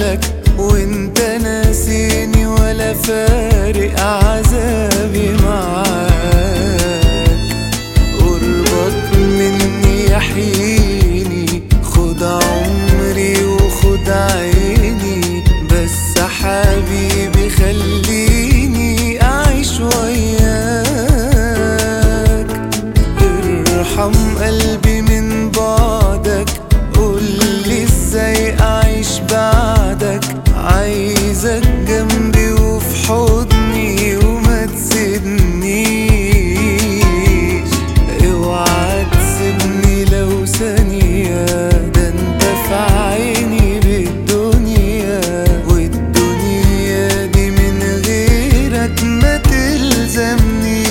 بالك وانت ناسيني ولا فارق عذابي معاك. قربك مني يحييني، خد عمري وخد عيني، بس حبيبي خليني أعيش وياك. ارحم قلبي من بعدك، قولي ازاي أعيش بعدك. عايزك جنبي وفي حضني وما تسيبنيش، اوعى تسيبني لو ثانية، ده انت في عيني بالدنيا، والدنيا دي من غيرك ما تلزمنيش.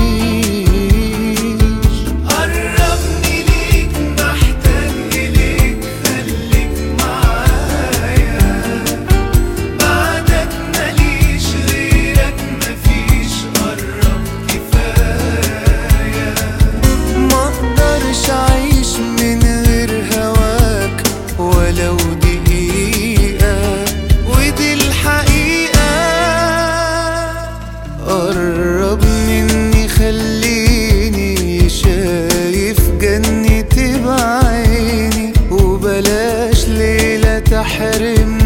قربني ليك محتاج إليك، خليك معايا، بعدك ماليش غيرك مفيش، قرب كفاية. مقدرش أعيش من غير هواك ولو دقيقة، ودي الحقيقة. قرب مني خليني شايف جنتي بعيني، وبلاش ليلة تحرمني